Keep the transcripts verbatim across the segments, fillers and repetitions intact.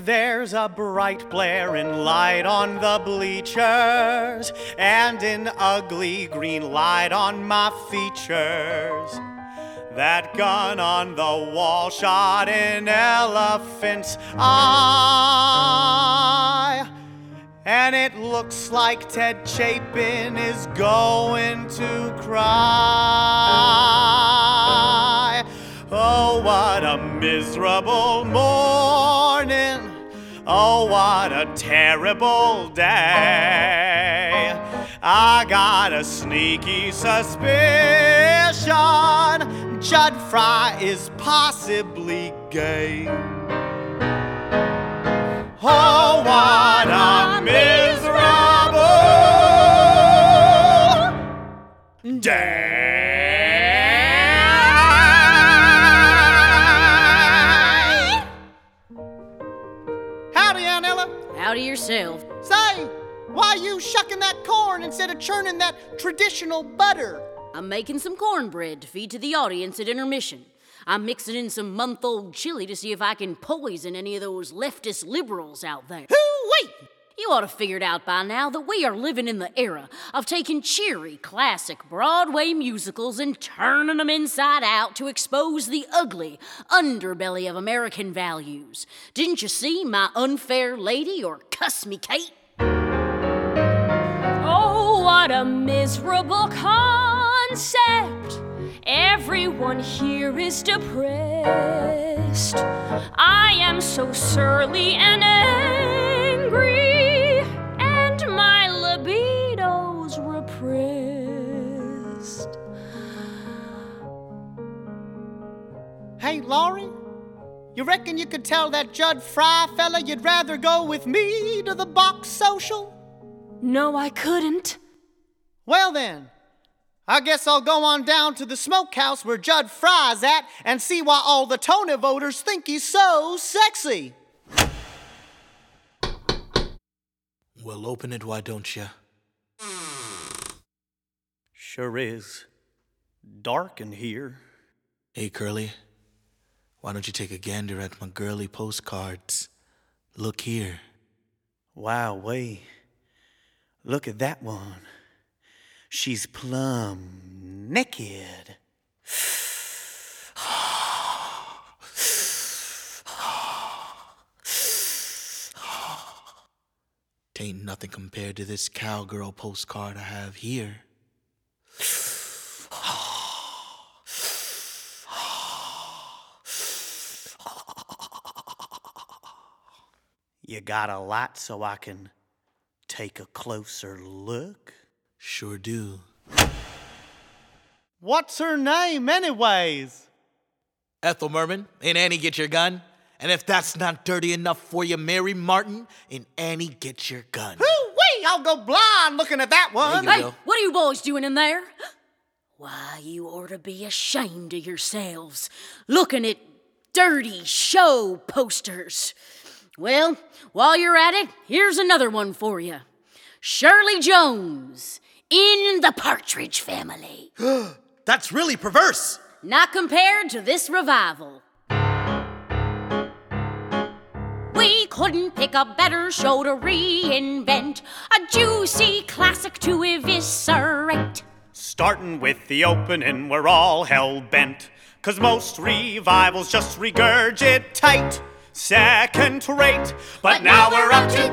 There's a bright blaring light on the bleachers and an ugly green light on my features. That gun on the wall shot an elephant's eye. And it looks like Ted Chapin is going to cry. Oh, what a miserable morning. Oh, what a terrible day. I got a sneaky suspicion Judd Fry is possibly gay. Oh, what a miserable day. Howdy, Aunt Ella. Howdy yourself. Say, why you shucking that corn instead of churning that traditional butter? I'm making some cornbread to feed to the audience at intermission. I'm mixing in some month-old chili to see if I can poison any of those leftist liberals out there. Hoo-wee! You ought to figure it out by now that we are living in the era of taking cheery, classic Broadway musicals and turning them inside out to expose the ugly underbelly of American values. Didn't you see My Unfair Lady or Cuss Me Kate? Oh, what a miserable concept. Everyone here is depressed. I am so surly and angry, and my libido's repressed. Hey, Laurie, you reckon you could tell that Judd Fry fella you'd rather go with me to the box social? No, I couldn't. Well then, I guess I'll go on down to the smokehouse where Judd Fry's at and see why all the Tony voters think he's so sexy. Well, open it, why don't you? Sure is dark in here. Hey, Curly, why don't you take a gander at my girly postcards? Look here. Wow, way. Look at that one. She's plumb naked. Tain't nothing compared to this cowgirl postcard I have here. You got a light so I can take a closer look? Sure do. What's her name, anyways? Ethel Merman, and Annie, get your gun. And if that's not dirty enough for you, Mary Martin, and Annie, get your gun. Hoo-wee! I'll go blind looking at that one. There you Hey, go. what are you boys doing in there? Why, you ought to be ashamed of yourselves, looking at dirty show posters. Well, while you're at it, here's another one for you. Shirley Jones in The Partridge Family. That's really perverse. Not compared to this revival. We couldn't pick a better show to reinvent, a juicy classic to eviscerate. Starting with the opening, we're all hell-bent, 'cause most revivals just regurgitate second rate, but now we're up to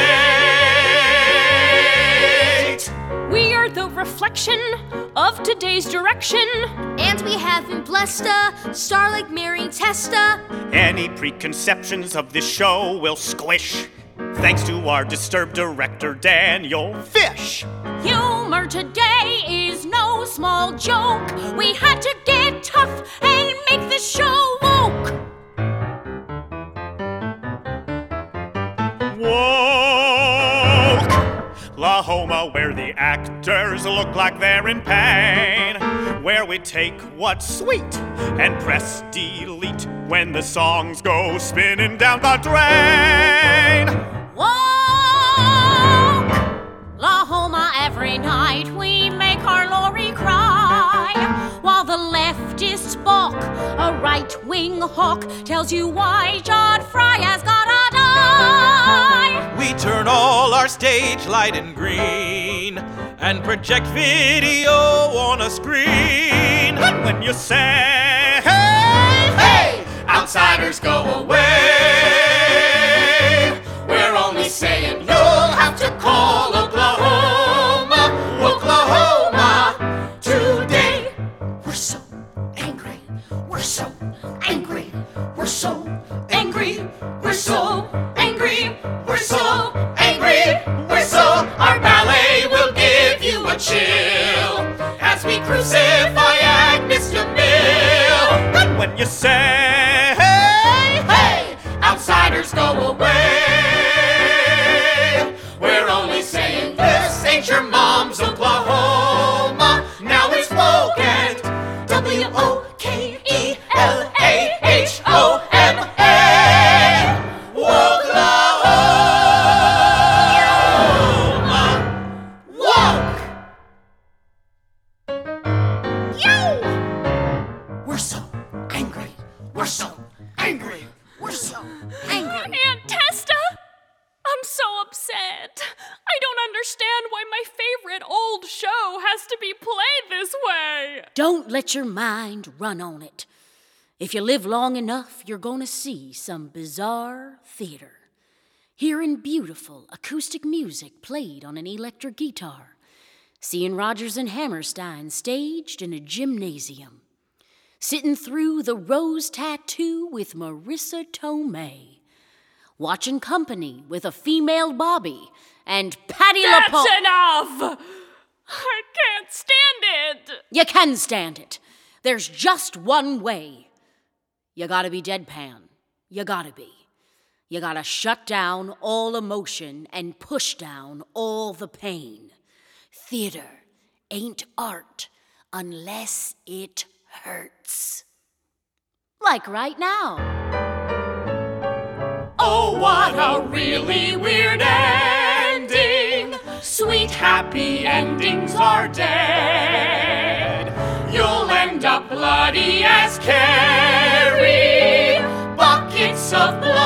date. We are the reflection of today's direction. And we have been blessed a star like Mary Testa. Any preconceptions of this show will squish, thanks to our disturbed director, Daniel Fish. Humor today is no small joke. We had to get tough and make the show woke. Woke! Lahoma, where the actors look like they're in pain, where we take what's sweet and press delete when the songs go spinning down the drain. Woke! Lahoma, every night we make our Lori cry, while the leftists balk. A right-wing hawk tells you why Judd Fry has gotta die. high. We turn all our stage lighting green and project video on a screen. And when you say, hey, hey, outsiders go away, we're only saying you'll have to call Oklahoma, Oklahoma today. We're so angry. We're so angry. We're so angry. We're so angry. We're so angry, we're so, our ballet will give you a chill as we crucify Agnes DeMille. And when you say, hey, hey, outsiders go away, we're only saying this ain't your mom's Oklahoma. Now it's woke and W O K E L A H O M A. We're so angry. We're so angry. We're so angry. Aunt Testa, I'm so upset. I don't understand why my favorite old show has to be played this way. Don't let your mind run on it. If you live long enough, you're going to see some bizarre theater. Hearing beautiful acoustic music played on an electric guitar. Seeing Rodgers and Hammerstein staged in a gymnasium. Sitting through The Rose Tattoo with Marissa Tomei. Watching Company with a female Bobby and Patti That's LuPone. enough! I can't stand it! You can stand it. There's just one way. You gotta be deadpan. You gotta be. You gotta shut down all emotion and push down all the pain. Theater ain't art unless it hurts. Like right now. Oh, what a really weird ending. Sweet, happy endings are dead. You'll end up bloody as Carrie. Buckets of blood.